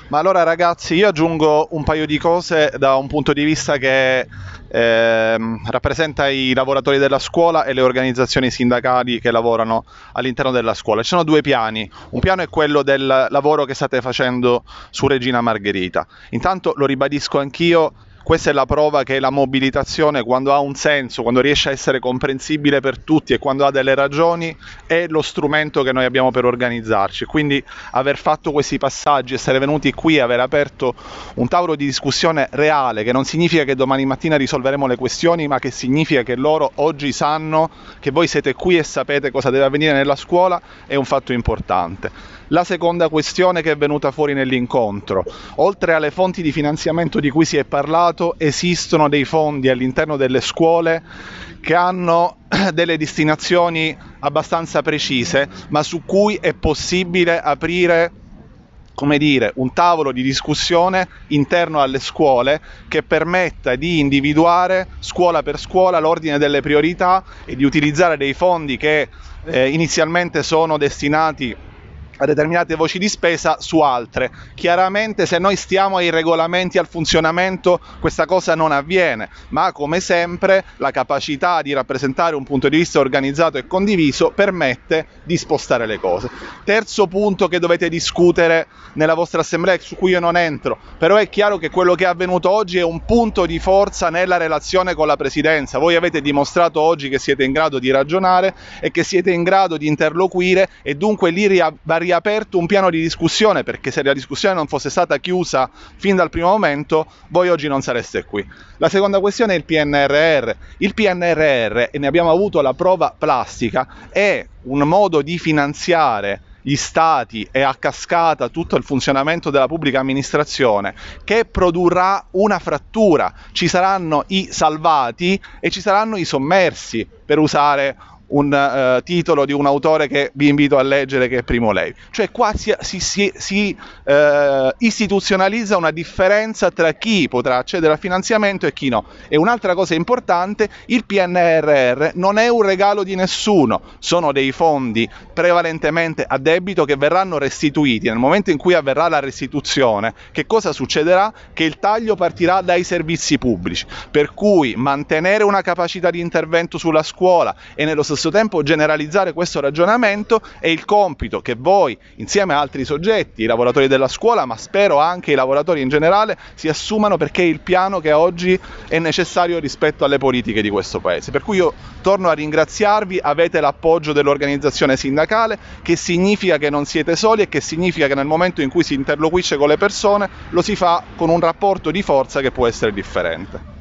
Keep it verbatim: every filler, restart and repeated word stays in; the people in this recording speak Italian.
Ma allora ragazzi, io aggiungo un paio di cose da un punto di vista che ehm, rappresenta i lavoratori della scuola e le organizzazioni sindacali che lavorano all'interno della scuola. Ci sono due piani. Un piano è quello del lavoro che state facendo su Regina Margherita. Intanto lo ribadisco anch'io. Questa è la prova che la mobilitazione, quando ha un senso, quando riesce a essere comprensibile per tutti e quando ha delle ragioni, è lo strumento che noi abbiamo per organizzarci. Quindi aver fatto questi passaggi, essere venuti qui, aver aperto un tavolo di discussione reale, che non significa che domani mattina risolveremo le questioni, ma che significa che loro oggi sanno che voi siete qui e sapete cosa deve avvenire nella scuola, è un fatto importante. La seconda questione che è venuta fuori nell'incontro: oltre alle fonti di finanziamento di cui si è parlato, esistono dei fondi all'interno delle scuole che hanno delle destinazioni abbastanza precise, ma su cui è possibile aprire, come dire, un tavolo di discussione interno alle scuole che permetta di individuare scuola per scuola l'ordine delle priorità e di utilizzare dei fondi che eh, inizialmente sono destinati a determinate voci di spesa su altre. Chiaramente se noi stiamo ai regolamenti, al funzionamento, questa cosa non avviene, ma come sempre la capacità di rappresentare un punto di vista organizzato e condiviso permette di spostare le cose. Terzo punto che dovete discutere nella vostra assemblea, su cui io non entro, però è chiaro che quello che è avvenuto oggi è un punto di forza nella relazione con la Presidenza. Voi avete dimostrato oggi che siete in grado di ragionare e che siete in grado di interloquire, e dunque lì va riaperto un piano di discussione, perché se la discussione non fosse stata chiusa fin dal primo momento, voi oggi non sareste qui. La seconda questione è il P N R R. Il P N R R, e ne abbiamo avuto la prova plastica, è un modo di finanziare gli stati e a cascata tutto il funzionamento della pubblica amministrazione che produrrà una frattura. Ci saranno i salvati e ci saranno i sommersi, per usare un uh, titolo di un autore che vi invito a leggere, che è Primo Levi. Cioè qua si, si, si, si uh, istituzionalizza una differenza tra chi potrà accedere al finanziamento e chi no. E un'altra cosa importante: il P N R R non è un regalo di nessuno, sono dei fondi prevalentemente a debito che verranno restituiti. Nel momento in cui avverrà la restituzione, che cosa succederà? Che il taglio partirà dai servizi pubblici, per cui mantenere una capacità di intervento sulla scuola e nello stesso tempo generalizzare questo ragionamento è il compito che voi, insieme a altri soggetti, i lavoratori della scuola, ma spero anche i lavoratori in generale, si assumano, perché è il piano che oggi è necessario rispetto alle politiche di questo Paese. Per cui io torno a ringraziarvi, avete l'appoggio dell'organizzazione sindacale, che significa che non siete soli e che significa che nel momento in cui si interloquisce con le persone lo si fa con un rapporto di forza che può essere differente.